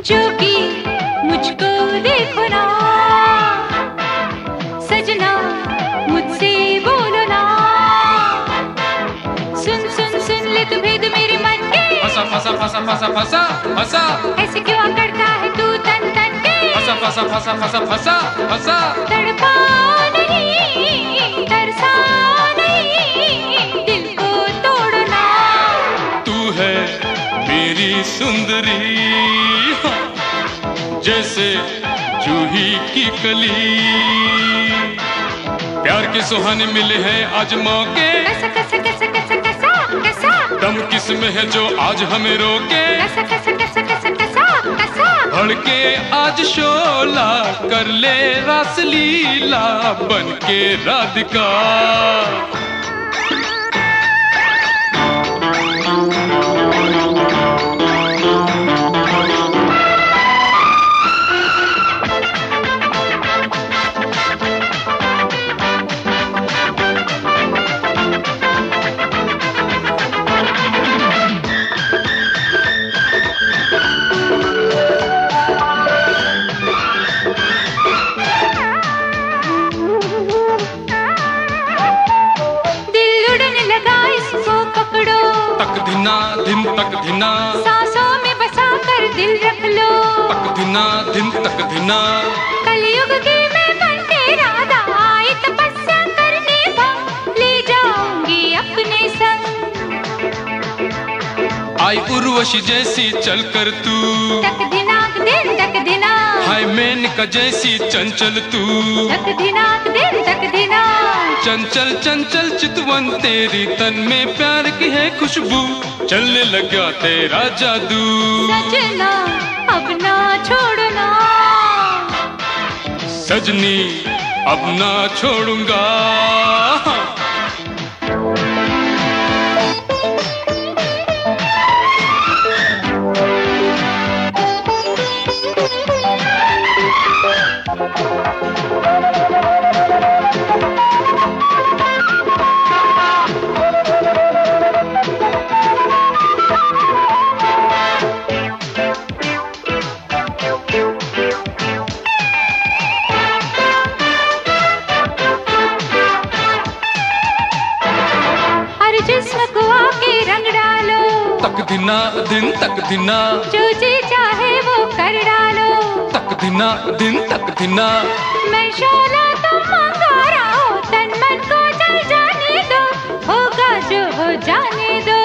जोगी मुझको देखो ना, सजना मुझसे बोलो ना, सुन सुन सुन ले तू भेद मेरे मन के। फंसा फंसा फंसा फंसा फंसा फंसा, ऐसे क्यों करता है तू तन तन के। फंसा फंसा फंसा फंसा फंसा फंसा, तड़पा नहीं तरसा नहीं, दिल को तोड़ना। तू है मेरी सुंदरी, जैसे जूही की कली। प्यार के सुहाने मिले हैं आज मौके, कैसा कैसा कैसा कैसा कैसा कैसा, दम किस में है जो आज हमें रोके। कैसा कैसा कैसा कैसा कैसा कैसा, भड़के आज शोला कर ले रास लीला बन के राधिका। दिन तक धिना, सांसों में बसा कर दिल रख लो। तक धिना दिन तक धिना, कलयुग की मैं बन के राधा आई तपस्या करने भंग, ले जाऊंगी अपने संग। आई उर्वशी जैसी चल कर तू, तक दिनाक दिन तक दिना, हाय मेनका जैसी चंचल तू। तक दिनाक दिन तक दिना, चंचल चंचल चितवन तेरी तन में प्यार की है खुशबू, चलने लगा तेरा जादू। सजना अब ना छोड़ना, सजनी अब ना छोड़ूंगा। जिस्म को आके रंग डालो, तक दिना दिन तक दिना, जो जी चाहे वो कर डालो। तक दिना दिन तक दिना, मैं शोला तुम अंगारा हो, तन मन को जल जाने दो, होगा जो हो जाने दो।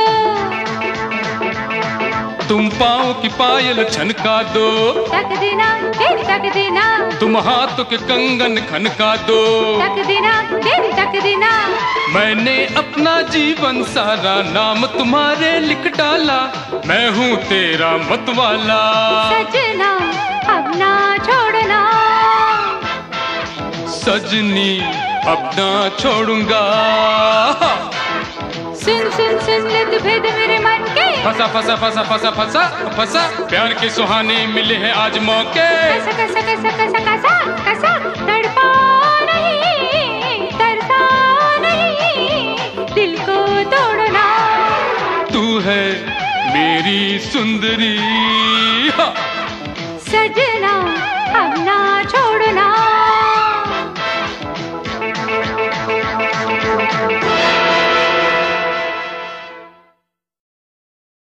तुम पाँव की पायल छनका दो, तक दिना दिन तक दिना, तुम हाथों के कंगन खनका दो। तक दिना दिन तक दिना, मैंने अपना जीवन सारा नाम तुम्हारे लिख डाला, मैं हूँ तेरा मतवाला। सजना अब ना छोड़ना, सजनी अब ना छोड़ूंगा। सुन सुन सुन ले तू भेद मेरे मन के। फंसा फंसा फंसा फंसा फंसा फंसा, प्यार के सुहाने मिले हैं आज मौके। कैसा कैसा कैसा कैसा कैसा कैसा, तड़पा नहीं तरसा नहीं, दिल को तोड़ना। तू है मेरी सुंदरी, सजना अब ना छोड़ना।